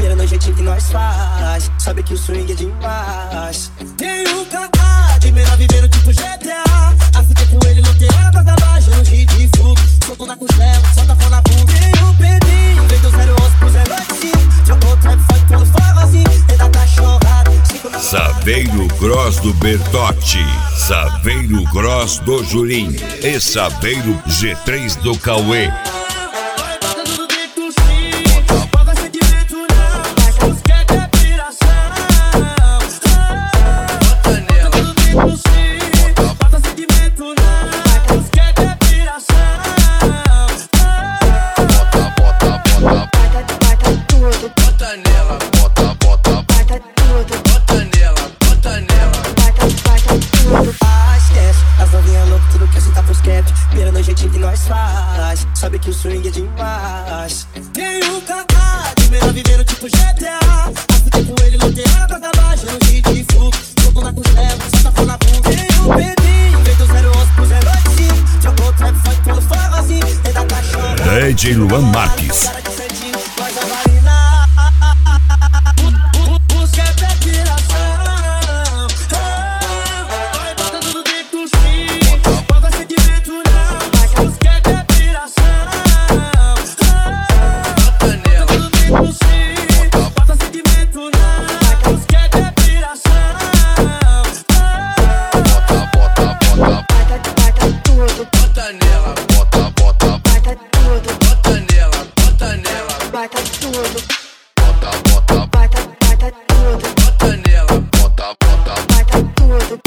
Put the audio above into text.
Pira no jeitinho que nós faz, sabe que o swing é demais. Tem um cara de menor vivendo tipo GTA. A fita com ele não tem hora pra acabar. Gelo de fogo, solto na costela, solta fora na bunda. Tem um Pedrinho, veio do 011 pro 085. Jogou trap, foi pelo forrozinho, ainda tá chorado. Saveiro Gross do Bertotti, Saveiro Gross do Jurim e Saveiro G3 do Cauê. Pira no jeitinho que nós faz, sabe que o swing é demais. Tem um cara de menor vivendo tipo GTA. A fita com ele não tem hora pra acabar. Gelo de fogo, solto na costela, solta fora na bunda. Tem um Pedrinho, veio do 011 pro 085. Jogou trap, foi pelo forrozinho, ainda tá chorando. DJ Luan Marques. Bota tudo, bota tudo, bota tudo,